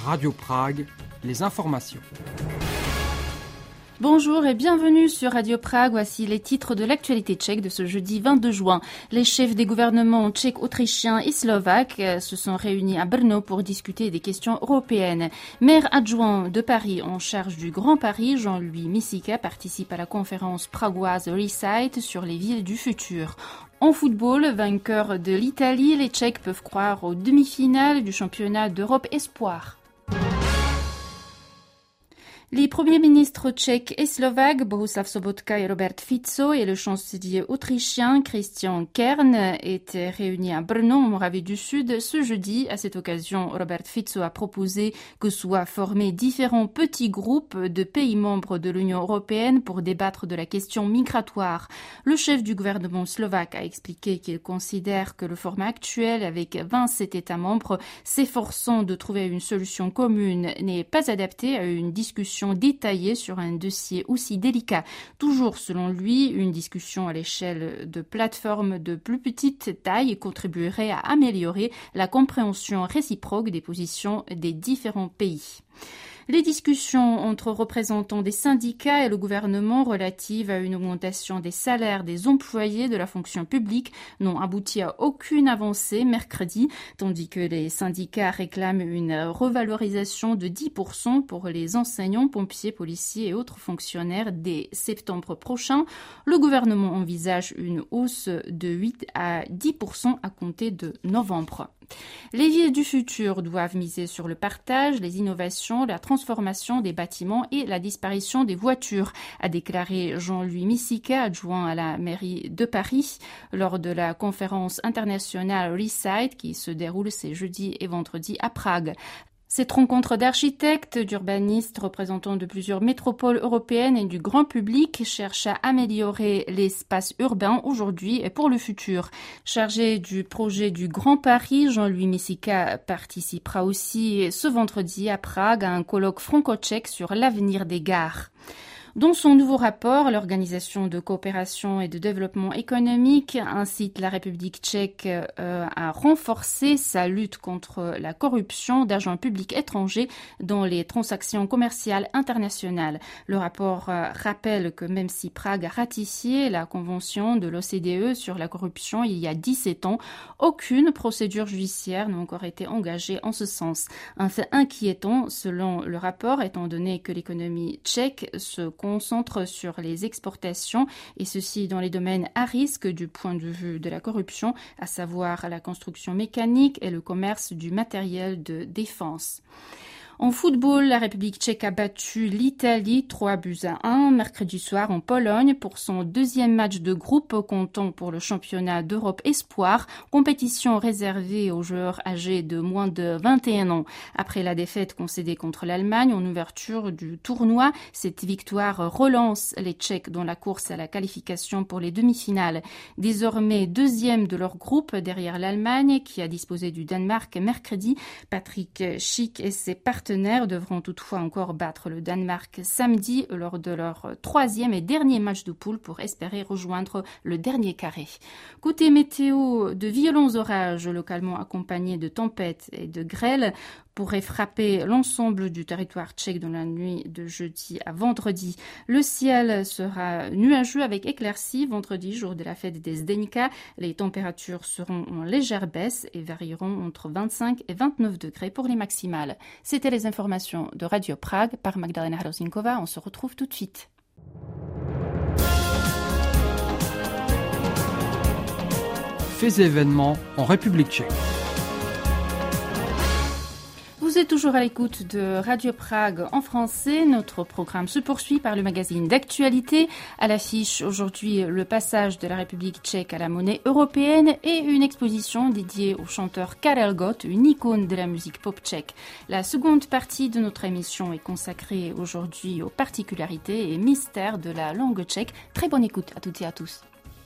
Radio Prague, les informations. Bonjour et bienvenue sur Radio Prague. Voici les titres de l'actualité tchèque de ce jeudi 22 juin. Les chefs des gouvernements tchèques, autrichiens et slovaques se sont réunis à Brno pour discuter des questions européennes. Maire adjoint de Paris en charge du Grand Paris, Jean-Louis Misica, participe à la conférence pragoise Recite sur les villes du futur. En football, vainqueur de l'Italie, les Tchèques peuvent croire aux demi-finales du championnat d'Europe Espoir. Les premiers ministres tchèques et slovaques, Bohuslav Sobotka et Robert Fico, et le chancelier autrichien Christian Kern étaient réunis à Brno, en Moravie du Sud, ce jeudi. À cette occasion, Robert Fico a proposé que soient formés différents petits groupes de pays membres de l'Union européenne pour débattre de la question migratoire. Le chef du gouvernement slovaque a expliqué qu'il considère que le format actuel, avec 27 États membres s'efforçant de trouver une solution commune, n'est pas adapté à une discussion détaillée sur un dossier aussi délicat. Toujours selon lui, une discussion à l'échelle de plateformes de plus petite taille contribuerait à améliorer la compréhension réciproque des positions des différents pays. Les discussions entre représentants des syndicats et le gouvernement relatives à une augmentation des salaires des employés de la fonction publique n'ont abouti à aucune avancée mercredi, tandis que les syndicats réclament une revalorisation de 10% pour les enseignants, pompiers, policiers et autres fonctionnaires dès septembre prochain. Le gouvernement envisage une hausse de 8 à 10% à compter de novembre. Les villes du futur doivent miser sur le partage, les innovations, la transformation des bâtiments et la disparition des voitures, a déclaré Jean-Louis Misica, adjoint à la mairie de Paris, lors de la conférence internationale Recite qui se déroule ces jeudis et vendredis à Prague. Cette rencontre d'architectes, d'urbanistes, représentants de plusieurs métropoles européennes et du grand public cherche à améliorer l'espace urbain aujourd'hui et pour le futur. Chargé du projet du Grand Paris, Jean-Louis Misica participera aussi ce vendredi à Prague à un colloque franco-tchèque sur l'avenir des gares. Dans son nouveau rapport, l'Organisation de coopération et de développement économique incite la République tchèque à renforcer sa lutte contre la corruption d'agents publics étrangers dans les transactions commerciales internationales. Le rapport rappelle que même si Prague a ratifié la convention de l'OCDE sur la corruption il y a 17 ans, aucune procédure judiciaire n'a encore été engagée en ce sens. Un fait inquiétant selon le rapport, étant donné que l'économie tchèque se concentre sur les exportations et ceci dans les domaines à risque du point de vue de la corruption, à savoir la construction mécanique et le commerce du matériel de défense. En football, la République tchèque a battu l'Italie 3-1 mercredi soir en Pologne pour son deuxième match de groupe comptant pour le championnat d'Europe Espoir, compétition réservée aux joueurs âgés de moins de 21 ans. Après la défaite concédée contre l'Allemagne en ouverture du tournoi, cette victoire relance les Tchèques dans la course à la qualification pour les demi-finales. Désormais deuxième de leur groupe derrière l'Allemagne qui a disposé du Danemark mercredi, Patrick Schick et ses partenaires devront toutefois encore battre le Danemark samedi lors de leur troisième et dernier match de poule pour espérer rejoindre le dernier carré. Côté météo, de violents orages localement accompagnés de tempêtes et de grêles pourraient frapper l'ensemble du territoire tchèque dans la nuit de jeudi à vendredi. Le ciel sera nuageux avec éclaircies vendredi, jour de la fête des Zdeňka. Les températures seront en légère baisse et varieront entre 25 et 29 degrés pour les maximales. C'était les informations de Radio Prague par Magdalena Hrozinkova. On se retrouve tout de suite. Faits et événements en République tchèque. Vous êtes toujours à l'écoute de Radio Prague en français. Notre programme se poursuit par le magazine d'actualité. À l'affiche aujourd'hui, le passage de la République tchèque à la monnaie européenne et une exposition dédiée au chanteur Karel Gott, une icône de la musique pop tchèque. La seconde partie de notre émission est consacrée aujourd'hui aux particularités et mystères de la langue tchèque. Très bonne écoute à toutes et à tous.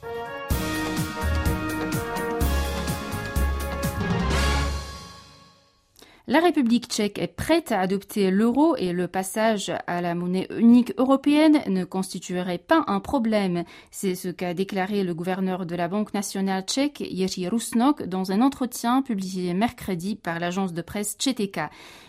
La République tchèque est prête à adopter l'euro et le passage à la monnaie unique européenne ne constituerait pas un problème. C'est ce qu'a déclaré le gouverneur de la Banque nationale tchèque, Jiří Rusnok, dans un entretien publié mercredi par l'agence de presse ČTK.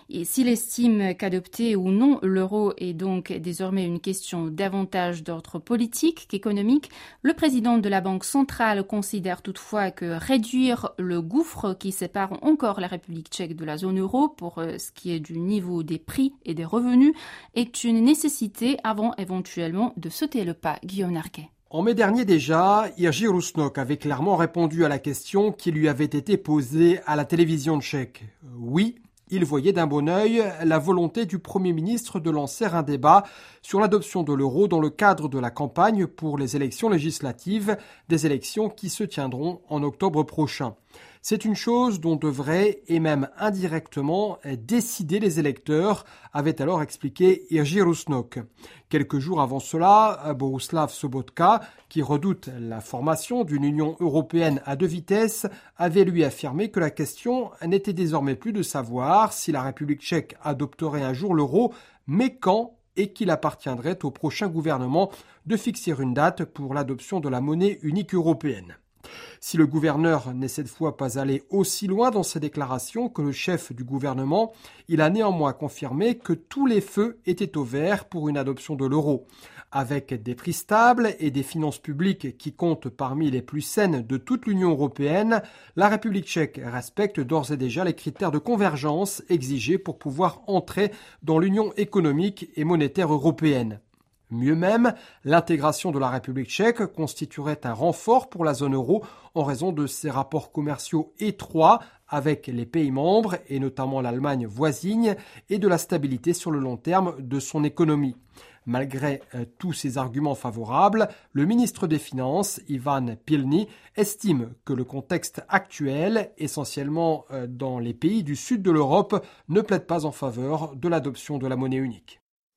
Et s'il estime qu'adopter ou non l'euro est donc désormais une question davantage d'ordre politique qu'économique, le président de la Banque centrale considère toutefois que réduire le gouffre qui sépare encore la République tchèque de la zone euro pour ce qui est du niveau des prix et des revenus est une nécessité avant éventuellement de sauter le pas. Guillaume Narquet. En mai dernier déjà, Jiří Rusnok avait clairement répondu à la question qui lui avait été posée à la télévision tchèque. Oui, il voyait d'un bon œil la volonté du Premier ministre de lancer un débat sur l'adoption de l'euro dans le cadre de la campagne pour les élections législatives, des élections qui se tiendront en octobre prochain. C'est une chose dont devraient, et même indirectement, décider les électeurs, avait alors expliqué Jiří Rusnok. Quelques jours avant cela, Bohuslav Sobotka, qui redoute la formation d'une Union européenne à deux vitesses, avait lui affirmé que la question n'était désormais plus de savoir si la République tchèque adopterait un jour l'euro, mais quand, et qu'il appartiendrait au prochain gouvernement de fixer une date pour l'adoption de la monnaie unique européenne. Si le gouverneur n'est cette fois pas allé aussi loin dans ses déclarations que le chef du gouvernement, il a néanmoins confirmé que tous les feux étaient au vert pour une adoption de l'euro. Avec des prix stables et des finances publiques qui comptent parmi les plus saines de toute l'Union européenne, la République tchèque respecte d'ores et déjà les critères de convergence exigés pour pouvoir entrer dans l'Union économique et monétaire européenne. Mieux même, l'intégration de la République tchèque constituerait un renfort pour la zone euro en raison de ses rapports commerciaux étroits avec les pays membres, et notamment l'Allemagne voisine, et de la stabilité sur le long terme de son économie. Malgré tous ces arguments favorables, le ministre des Finances, Ivan Pilný, estime que le contexte actuel, essentiellement dans les pays du sud de l'Europe, ne plaide pas en faveur de l'adoption de la monnaie unique.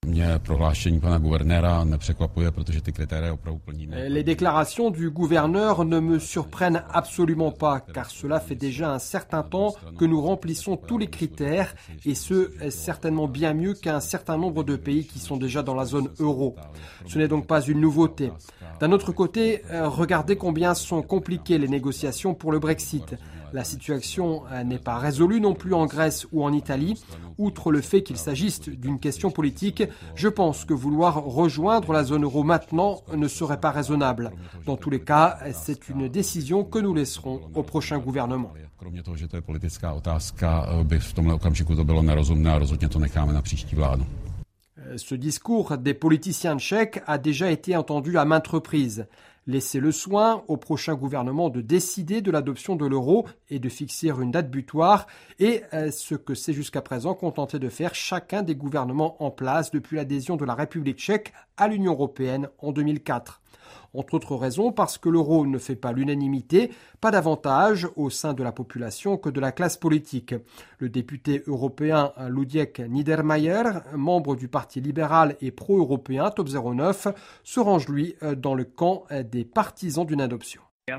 Les déclarations du gouverneur ne me surprennent absolument pas, car cela fait déjà un certain temps que nous remplissons tous les critères, et ce, certainement bien mieux qu'un certain nombre de pays qui sont déjà dans la zone euro. Ce n'est donc pas une nouveauté. D'un autre côté, regardez combien sont compliquées les négociations pour le Brexit. La situation n'est pas résolue non plus en Grèce ou en Italie. Outre le fait qu'il s'agisse d'une question politique, je pense que vouloir rejoindre la zone euro maintenant ne serait pas raisonnable. Dans tous les cas, c'est une décision que nous laisserons au prochain gouvernement. Kromě toho, že to je politická otázka, by v tomhle okamžiku to bylo nerozumné a rozhodně to necháme na příští vládu. Ce discours des politiciens tchèques a déjà été entendu à maintes reprises. Laissez le soin au prochain gouvernement de décider de l'adoption de l'euro et de fixer une date butoir, et ce que s'est jusqu'à présent contenté de faire chacun des gouvernements en place depuis l'adhésion de la République tchèque à l'Union européenne en 2004. Entre autres raisons parce que l'euro ne fait pas l'unanimité, pas davantage au sein de la population que de la classe politique. Le député européen Luděk Niedermayer, membre du Parti libéral et pro-européen Top 09, se range lui dans le camp des partisans d'une adoption.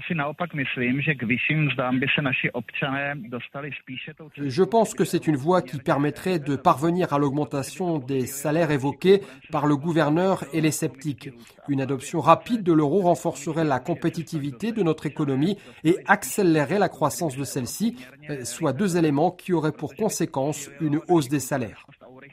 Je pense que c'est une voie qui permettrait de parvenir à l'augmentation des salaires évoqués par le gouverneur et les sceptiques. Une adoption rapide de l'euro renforcerait la compétitivité de notre économie et accélérerait la croissance de celle-ci, soit deux éléments qui auraient pour conséquence une hausse des salaires.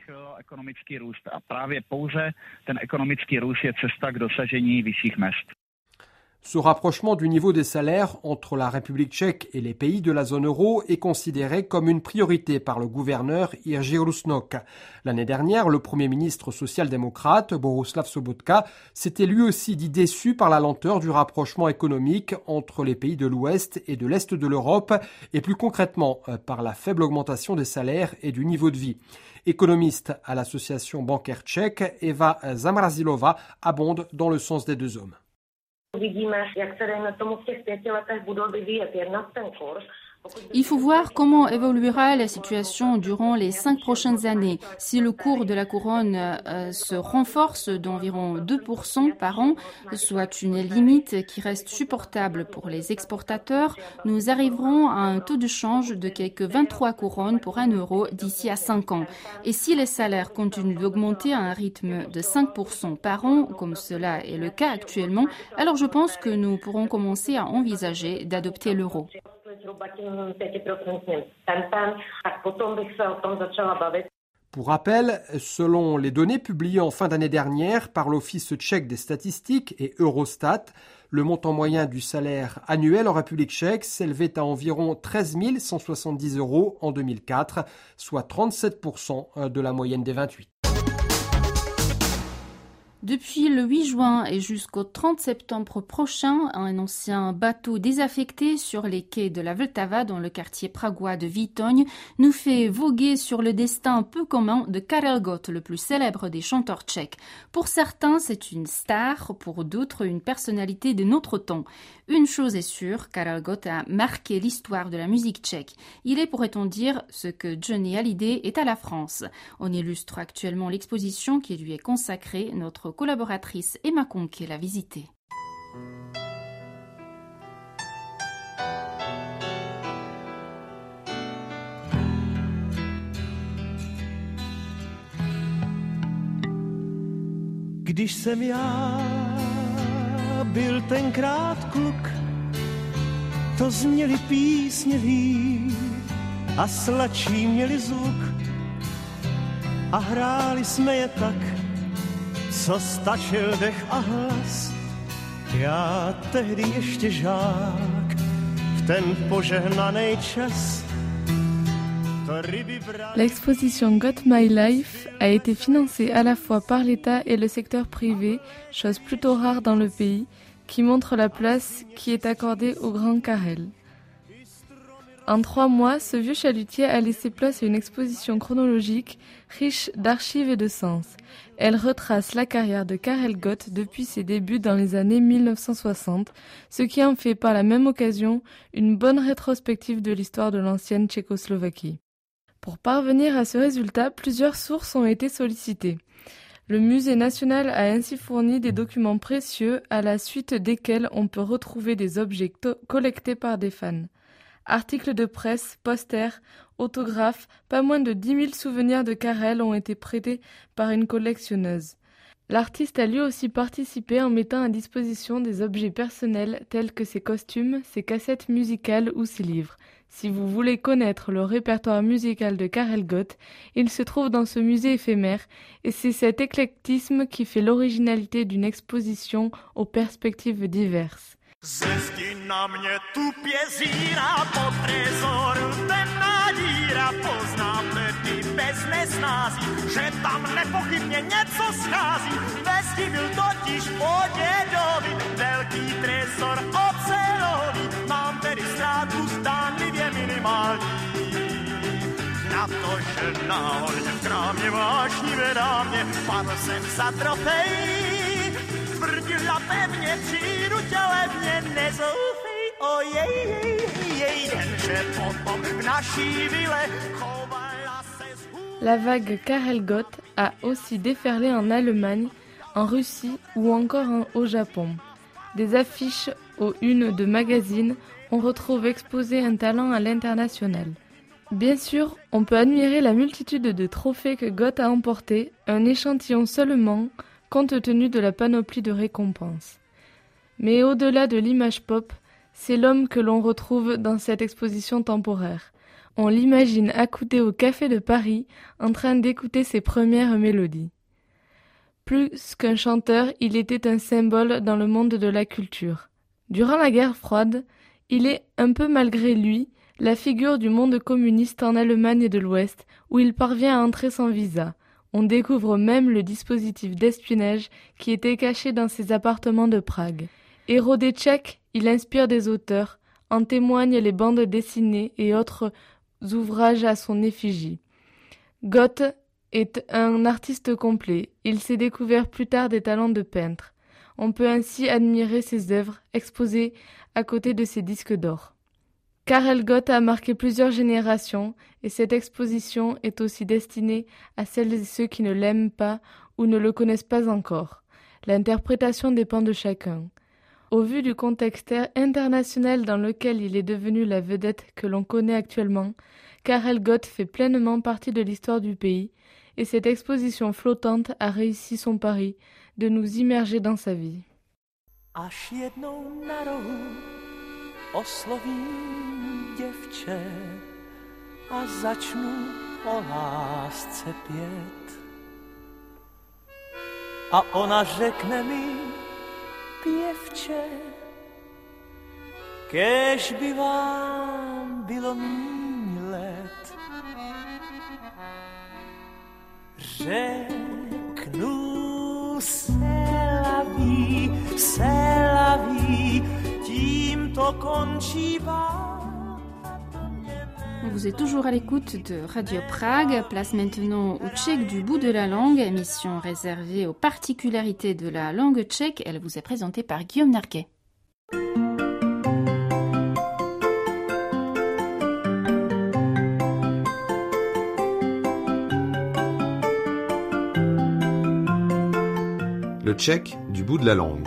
Ce rapprochement du niveau des salaires entre la République tchèque et les pays de la zone euro est considéré comme une priorité par le gouverneur Jiří Rusnok. L'année dernière, le Premier ministre social-démocrate Bohuslav Sobotka s'était lui aussi dit déçu par la lenteur du rapprochement économique entre les pays de l'Ouest et de l'Est de l'Europe, et plus concrètement par la faible augmentation des salaires et du niveau de vie. Économiste à l'association bancaire tchèque, Eva Zamrazilova abonde dans le sens des deux hommes. Il faut voir comment évoluera la situation durant les 5 prochaines années. Si le cours de la couronne se renforce d'environ 2% par an, soit une limite qui reste supportable pour les exportateurs, nous arriverons à un taux de change de quelques 23 couronnes pour 1 euro d'ici à 5 ans. Et si les salaires continuent d'augmenter à un rythme de 5% par an, comme cela est le cas actuellement, alors je pense que nous pourrons commencer à envisager d'adopter l'euro. Pour rappel, selon les données publiées en fin d'année dernière par l'Office tchèque des statistiques et Eurostat, le montant moyen du salaire annuel en République tchèque s'élevait à environ 13 170 € en 2004, soit 37% de la moyenne des 28. Depuis le 8 juin et jusqu'au 30 septembre prochain, un ancien bateau désaffecté sur les quais de la Vltava dans le quartier pragois de Vitoň nous fait voguer sur le destin peu commun de Karel Gott, le plus célèbre des chanteurs tchèques. Pour certains, c'est une star, pour d'autres, une personnalité de notre temps. Une chose est sûre, Karel Gott a marqué l'histoire de la musique tchèque. Il est, pourrait-on dire, ce que Johnny Hallyday est à la France. On illustre actuellement l'exposition qui lui est consacrée. Notre collaboratrice Emma Conquet l'a visitée. Když jsem já byl tenkrát kluk, to zněly písně líp a sladší měli zvuk a hráli jsme je tak, co stačil dech a hlas. Já tehdy ještě žák, v ten požehnaný čas. L'exposition Got My Life a été financée à la fois par l'État et le secteur privé, chose plutôt rare dans le pays, qui montre la place qui est accordée au grand Karel. En 3 mois, ce vieux chalutier a laissé place à une exposition chronologique riche d'archives et de sens. Elle retrace la carrière de Karel Gott depuis ses débuts dans les années 1960, ce qui en fait par la même occasion une bonne rétrospective de l'histoire de l'ancienne Tchécoslovaquie. Pour parvenir à ce résultat, plusieurs sources ont été sollicitées. Le Musée national a ainsi fourni des documents précieux à la suite desquels on peut retrouver des objets collectés par des fans. Articles de presse, posters, autographes, pas moins de 10 000 souvenirs de Karel ont été prêtés par une collectionneuse. L'artiste a lui aussi participé en mettant à disposition des objets personnels tels que ses costumes, ses cassettes musicales ou ses livres. Si vous voulez connaître le répertoire musical de Karel Gott, il se trouve dans ce musée éphémère et c'est cet éclectisme qui fait l'originalité d'une exposition aux perspectives diverses. Ze zdi na mě tupě zírá po trezoru, temná díra, poznám tedy bez nesnází, že tam nepochybně něco schází. Ve zdi byl totiž po dědovi velký trezor ocelový, mám tedy ztrátu zdánlivě minimální. Na to, že náhodně v krámě vášnivě dámě padl jsem za trofej. Tvrdila pevně, přijdu tě levně, nezoufej, ojej, jenže potom v naší vile chovala se zhůr. La vague Karel Gott a aussi déferlé en Allemagne, en Russie ou encore au Japon. Des affiches aux unes de magazines, on retrouve exposé un talent à l'international. Bien sûr, on peut admirer la multitude de trophées que Gott a emportés, un échantillon seulement, compte tenu de la panoplie de récompenses. Mais au-delà de l'image pop, c'est l'homme que l'on retrouve dans cette exposition temporaire. On l'imagine accoudé au Café de Paris, en train d'écouter ses premières mélodies. Plus qu'un chanteur, il était un symbole dans le monde de la culture. Durant la guerre froide, il est, un peu malgré lui, la figure du monde communiste en Allemagne de l'Ouest, où il parvient à entrer sans visa. On découvre même le dispositif d'espionnage qui était caché dans ses appartements de Prague. Héros des Tchèques, il inspire des auteurs, en témoignent les bandes dessinées et autres ouvrages à son effigie. Gott est un artiste complet. Il s'est découvert plus tard des talents de peintre. On peut ainsi admirer ses œuvres exposées à côté de ses disques d'or. Karel Gott a marqué plusieurs générations et cette exposition est aussi destinée à celles et ceux qui ne l'aiment pas ou ne le connaissent pas encore. L'interprétation dépend de chacun. Au vu du contexte international dans lequel il est devenu la vedette que l'on connaît actuellement, Karel Gott fait pleinement partie de l'histoire du pays et cette exposition flottante a réussi son pari de nous immerger dans sa vie. Až jednou na rohu oslovím děvče a začnu o lásce pět. A ona řekne mi, pěvče, kéž by vám bylo míň let. Řeknu se laví, tím to končí vám. Vous êtes toujours à l'écoute de Radio Prague. Place maintenant au tchèque du bout de la langue, émission réservée aux particularités de la langue tchèque. Elle vous est présentée par Guillaume Narquet. Le tchèque du bout de la langue.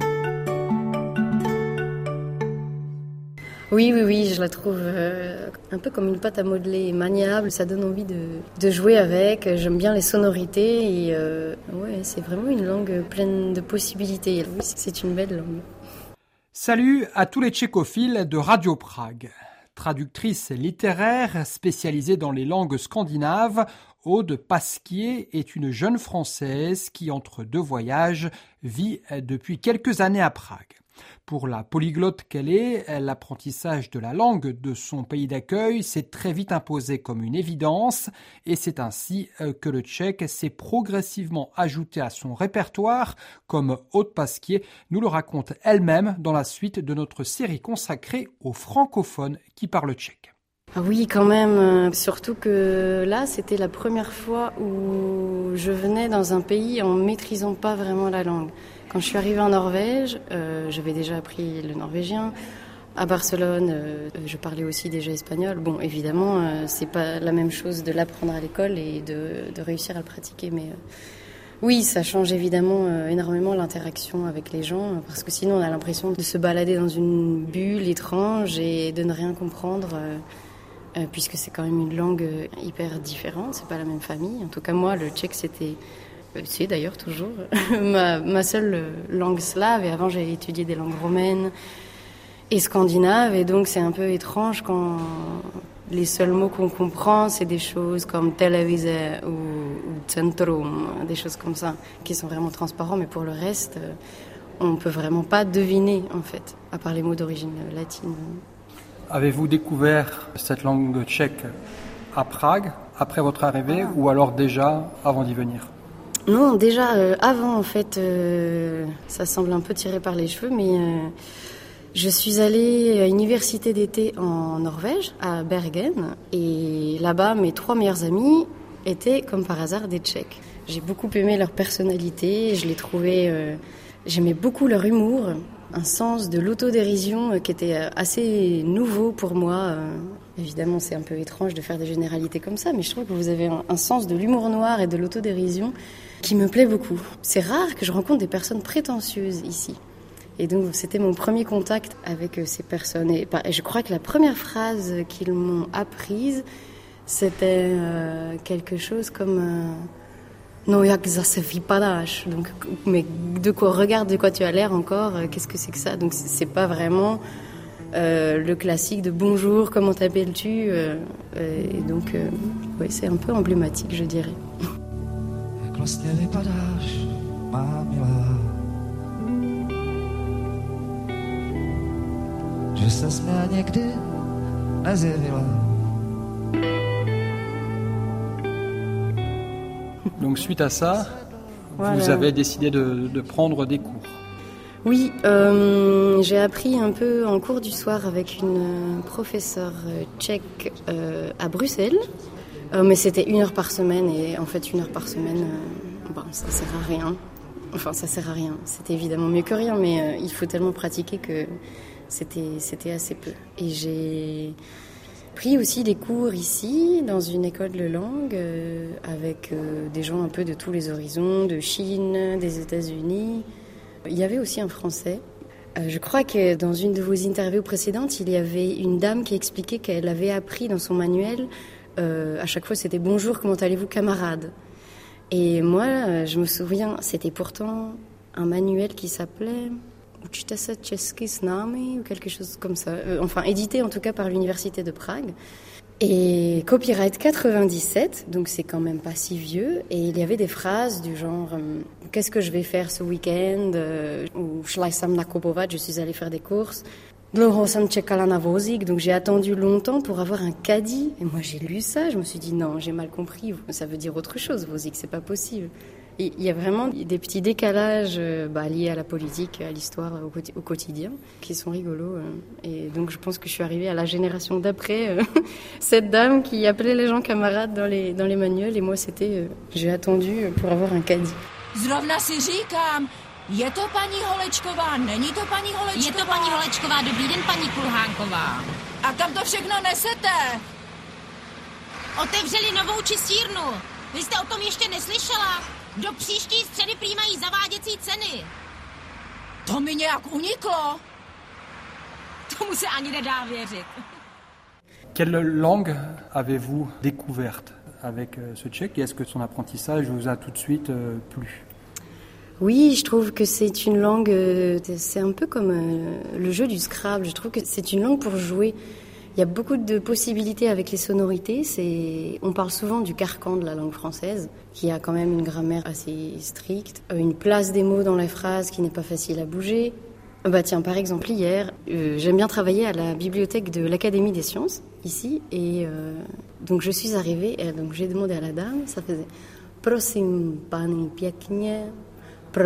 Oui, je la trouve un peu comme une pâte à modeler, maniable, ça donne envie de jouer avec, j'aime bien les sonorités et c'est vraiment une langue pleine de possibilités. Oui, c'est une belle langue. Salut à tous les tchécophiles de Radio Prague. Traductrice littéraire spécialisée dans les langues scandinaves, Aude Pasquier est une jeune Française qui, entre deux voyages, vit depuis quelques années à Prague. Pour la polyglotte qu'elle est, l'apprentissage de la langue de son pays d'accueil s'est très vite imposé comme une évidence et c'est ainsi que le tchèque s'est progressivement ajouté à son répertoire, comme Aude Pasquier nous le raconte elle-même dans la suite de notre série consacrée aux francophones qui parlent tchèque. Ah oui, quand même, surtout que là, c'était la première fois où je venais dans un pays en maîtrisant pas vraiment la langue. Quand je suis arrivée en Norvège, j'avais déjà appris le norvégien. À Barcelone, je parlais aussi déjà espagnol. Bon, évidemment, c'est pas la même chose de l'apprendre à l'école et de réussir à le pratiquer. Mais oui, ça change évidemment énormément l'interaction avec les gens, parce que sinon on a l'impression de se balader dans une bulle étrange et de ne rien comprendre. Puisque c'est quand même une langue hyper différente, c'est pas la même famille. En tout cas, moi, le tchèque, c'est d'ailleurs toujours ma seule langue slave. Et avant, j'ai étudié des langues romaines et scandinaves. Et donc, c'est un peu étrange quand les seuls mots qu'on comprend, c'est des choses comme télévise ou centrum, des choses comme ça, qui sont vraiment transparents. Mais pour le reste, on peut vraiment pas deviner, en fait, à part les mots d'origine latine. Avez-vous découvert cette langue tchèque à Prague, après votre arrivée, ou alors déjà avant d'y venir ? Non, déjà avant en fait, ça semble un peu tiré par les cheveux, mais je suis allée à l'université d'été en Norvège, à Bergen, et là-bas mes 3 meilleurs amis étaient comme par hasard des Tchèques. J'ai beaucoup aimé leur personnalité, je les trouvais, j'aimais beaucoup leur humour, un sens de l'autodérision qui était assez nouveau pour moi. Évidemment, c'est un peu étrange de faire des généralités comme ça, mais je trouve que vous avez un sens de l'humour noir et de l'autodérision qui me plaît beaucoup. C'est rare que je rencontre des personnes prétentieuses ici. Et donc, c'était mon premier contact avec ces personnes. Et je crois que la première phrase qu'ils m'ont apprise, c'était quelque chose comme... Non, jak zase vypadáš. Donc, mais regarde de quoi tu as l'air encore, qu'est-ce que c'est que ça? Donc, c'est pas vraiment le classique de bonjour, comment t'appelles-tu? Et donc, c'est un peu emblématique, je dirais. Jak vlastně vypadáš, má milá, že ses mě někdy nezjevila. Donc suite à ça, voilà. Vous avez décidé de prendre des cours. Oui, j'ai appris un peu en cours du soir avec une professeure tchèque à Bruxelles. Mais c'était 1 heure par semaine et en fait 1 heure par semaine, ça sert à rien. Enfin, ça sert à rien. C'était évidemment mieux que rien, mais il faut tellement pratiquer que c'était assez peu. Et j'ai pris aussi des cours ici, dans une école de langue, avec des gens un peu de tous les horizons, de Chine, des États-Unis. Il y avait aussi un Français. Je crois que dans une de vos interviews précédentes, il y avait une dame qui expliquait qu'elle avait appris dans son manuel, à chaque fois c'était « Bonjour, comment allez-vous, camarade ?» Et moi, je me souviens, c'était pourtant un manuel qui s'appelait Učte se česky s námi ou quelque chose comme ça. Enfin, édité en tout cas par l'université de Prague. Et copyright 97, donc c'est quand même pas si vieux. Et il y avait des phrases du genre qu'est-ce que je vais faire ce week-end, ou šla jsem nakupovat, je suis allée faire des courses. Dlouho jsem čekala na vozík, donc j'ai attendu longtemps pour avoir un caddie. Et moi j'ai lu ça, je me suis dit non, j'ai mal compris, ça veut dire autre chose, vozík, c'est pas possible. Il y a vraiment des petits décalages liés à la politique, à l'histoire, au quotidien, qui sont rigolos. Et donc je pense que je suis arrivée à la génération d'après, cette dame qui appelait les gens camarades dans les manuels. Et moi c'était, j'ai attendu pour avoir un caddie. Zrovna si říkám, je to paní Holečková, není to paní Holečková? Je to paní Holečková, dobrý den, paní Kulhánková. A kam to všechno nesete? Otevřeli novou čistírnu. Vy jste o tom ještě neslyšela? Do příští středy prý mají zaváděcí ceny. To mi nějak uniklo. Tomu se ani nedá věřit. Quelle langue avez-vous découverte avec ce tchèque et est-ce que son apprentissage vous a tout de suite plu? Oui, je trouve que c'est une langue, c'est un peu comme le jeu du Scrabble. Je trouve que c'est une langue pour jouer. Il y a beaucoup de possibilités avec les sonorités. On parle souvent du carcan de la langue française, qui a quand même une grammaire assez stricte, une place des mots dans les phrases qui n'est pas facile à bouger. Tiens, par exemple, hier, j'aime bien travailler à la bibliothèque de l'Académie des sciences, ici, et donc je suis arrivée, et donc j'ai demandé à la dame, ça faisait « Prosím, pani pěkně, prodloužit »,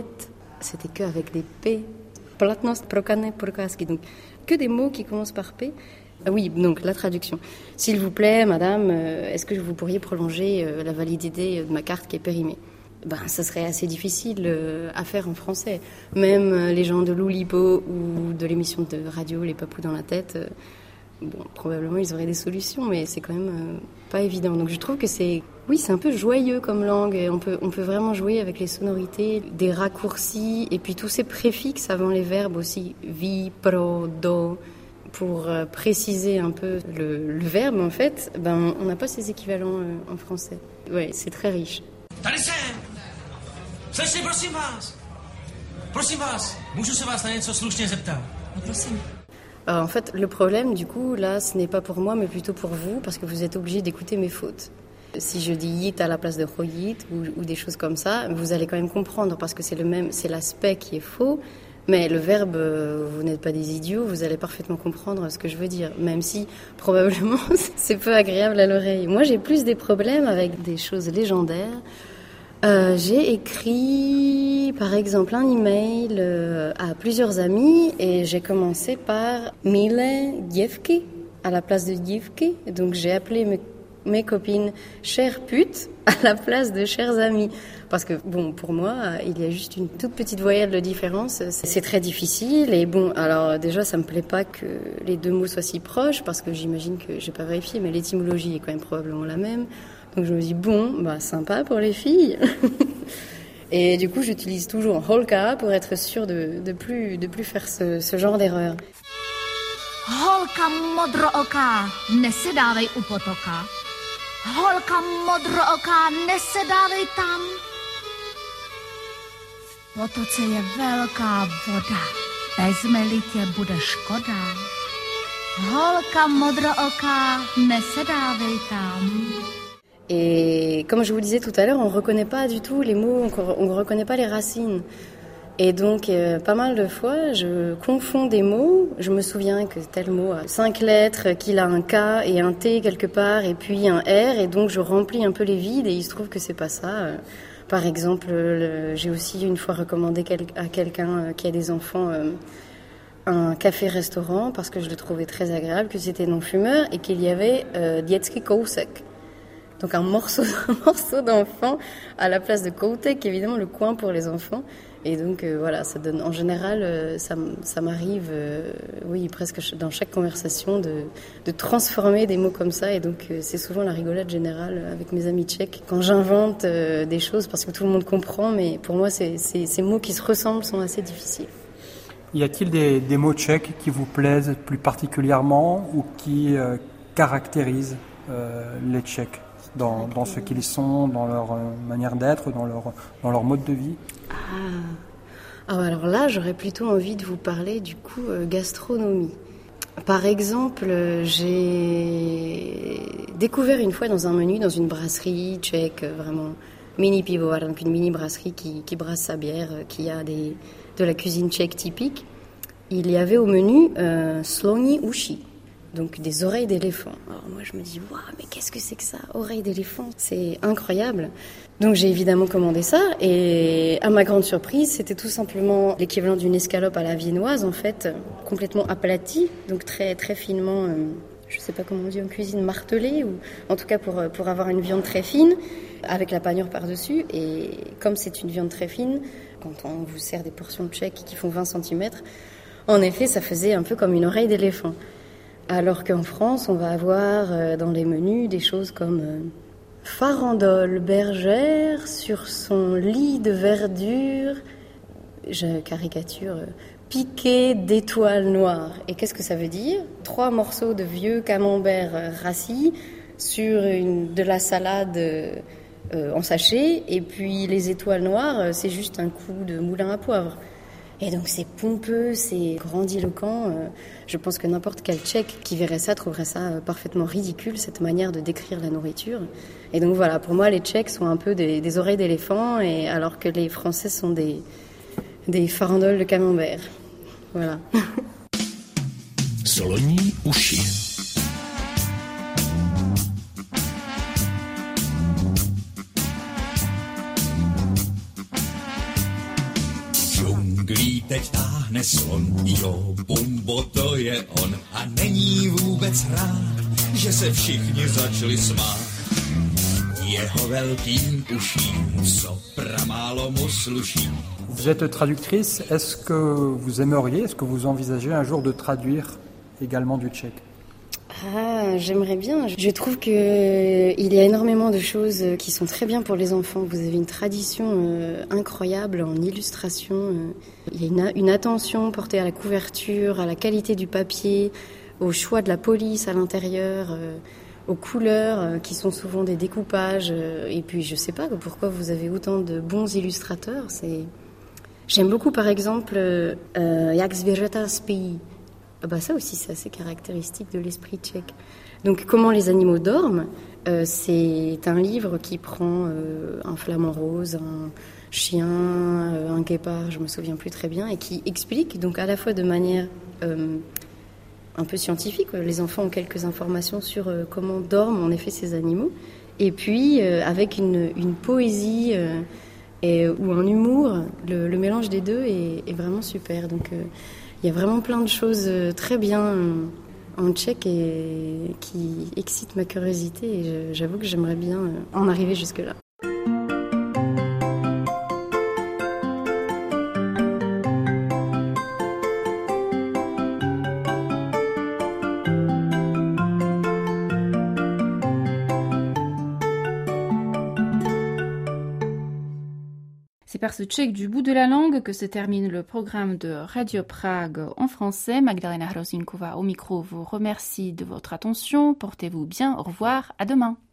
c'était que avec des P, « platnost prokazné prokázky », donc que des mots qui commencent par P. Oui, donc la traduction. « S'il vous plaît, madame, est-ce que vous pourriez prolonger la validité de ma carte qui est périmée ?» Ça serait assez difficile à faire en français. Même les gens de l'Oulipo ou de l'émission de radio Les Papous dans la tête, probablement ils auraient des solutions, mais c'est quand même pas évident. Donc je trouve que c'est un peu joyeux comme langue. Et on peut vraiment jouer avec les sonorités, des raccourcis, et puis tous ces préfixes avant les verbes aussi, vi, pro, do. Pour préciser un peu le verbe, en fait, on n'a pas ces équivalents en français. Ouais, c'est très riche. Tady jsem! Slečny, prosím vás, můžu se vás na něco slušně zeptat? No prosím. En fait, le problème, du coup, là, ce n'est pas pour moi, mais plutôt pour vous, parce que vous êtes obligé d'écouter mes fautes. Si je dis yit à la place de hoyit ou des choses comme ça, vous allez quand même comprendre, parce que c'est l'aspect qui est faux, mais le verbe, vous n'êtes pas des idiots, vous allez parfaitement comprendre ce que je veux dire, même si, probablement, c'est peu agréable à l'oreille. Moi, j'ai plus des problèmes avec des choses légendaires. J'ai écrit, par exemple, un email à plusieurs amis et j'ai commencé par Milé Dievki à la place de Dievki. Donc j'ai appelé mes copines chères putes à la place de chers amis. Parce que, pour moi, il y a juste une toute petite voyelle de différence. C'est très difficile. Et alors déjà, ça me plaît pas que les deux mots soient si proches parce que j'imagine que j'ai pas vérifié, mais l'étymologie est quand même probablement la même. Donc je me dis, sympa pour les filles. Et du coup, j'utilise toujours holka pour être sûre de plus faire ce genre d'erreur. Holka modrooká, nesedávej u potoka. Holka modrooká, nesedávej tam. V potoce je velká voda, vezme-li tě, bude škoda. Holka modrooká, nesedávej tam. Et comme je vous le disais tout à l'heure, on ne reconnaît pas du tout les mots, on ne reconnaît pas les racines. Et donc, pas mal de fois, je confonds des mots. Je me souviens que tel mot a 5 lettres, qu'il a un K et un T quelque part, et puis un R, et donc je remplis un peu les vides, et il se trouve que c'est pas ça. Par exemple, j'ai aussi une fois recommandé à quelqu'un qui a des enfants un café-restaurant, parce que je le trouvais très agréable, que c'était non-fumeur, et qu'il y avait Dietski Kousek. Donc un morceau d'enfant à la place de koutek, évidemment le coin pour les enfants. Et donc ça donne, en général, ça m'arrive, presque dans chaque conversation de transformer des mots comme ça. Et donc c'est souvent la rigolade générale avec mes amis tchèques quand j'invente des choses parce que tout le monde comprend. Mais pour moi, ces mots qui se ressemblent sont assez difficiles. Y a-t-il des mots tchèques qui vous plaisent plus particulièrement ou qui caractérisent les Tchèques dans ce qu'ils sont, dans leur manière d'être, dans leur mode de vie? Alors là, j'aurais plutôt envie de vous parler du coup gastronomie. Par exemple, j'ai découvert une fois dans un menu, dans une brasserie tchèque, vraiment mini pivovar, donc une mini brasserie qui brasse sa bière, qui a de la cuisine tchèque typique. Il y avait au menu sloni uši, donc des oreilles d'éléphant. Alors moi je me dis, waouh, mais qu'est-ce que c'est que ça, oreilles d'éléphant, c'est incroyable. Donc j'ai évidemment commandé ça et à ma grande surprise, c'était tout simplement l'équivalent d'une escalope à la viennoise en fait, complètement aplatie, donc très très finement, je sais pas comment on dit en cuisine, martelée, ou en tout cas pour avoir une viande très fine avec la panure par-dessus. Et comme c'est une viande très fine, quand on vous sert des portions tchèques qui font 20 cm, en effet ça faisait un peu comme une oreille d'éléphant. Alors qu'en France, on va avoir dans les menus des choses comme farandole bergère sur son lit de verdure, je caricature, piqué d'étoiles noires. Et qu'est-ce que ça veut dire ? 3 morceaux de vieux camembert rassis sur de la salade en sachet, et puis les étoiles noires, c'est juste un coup de moulin à poivre. Et donc c'est pompeux, c'est grandiloquent. Je pense que n'importe quel Tchèque qui verrait ça trouverait ça parfaitement ridicule, cette manière de décrire la nourriture. Et donc voilà, pour moi les Tchèques sont un peu des oreilles d'éléphant, et alors que les Français sont des farandoles de camembert. Voilà. Sloni uši. Teď táhne slon, jo, Bumbo, to je on a není vůbec rád, že se všichni začali smát. Jeho velkým uším, co pramálo mu sluší. Vous êtes traductrice, est-ce que vous aimeriez, est-ce que vous envisagez un jour de traduire également du tchèque ? J'aimerais bien. Je trouve qu'il y a énormément de choses qui sont très bien pour les enfants. Vous avez une tradition incroyable en illustration. Il y a une attention portée à la couverture, à la qualité du papier, au choix de la police à l'intérieur, aux couleurs qui sont souvent des découpages. Et puis je sais pas pourquoi vous avez autant de bons illustrateurs. J'aime beaucoup par exemple Jak zvěřata spí. Ça aussi, c'est assez caractéristique de l'esprit tchèque. Donc, Comment les animaux dorment, c'est un livre qui prend un flamant rose, un chien, un guépard, je me souviens plus très bien, et qui explique, donc à la fois de manière un peu scientifique, les enfants ont quelques informations sur comment dorment en effet ces animaux, et puis avec une poésie ou un humour, le mélange des deux est vraiment super. Donc, il y a vraiment plein de choses très bien en tchèque et qui excitent ma curiosité, et j'avoue que j'aimerais bien en arriver jusque-là. C'est par ce tchèque du bout de la langue que se termine le programme de Radio Prague en français. Magdalena Hrozinkova au micro vous remercie de votre attention. Portez-vous bien. Au revoir. À demain.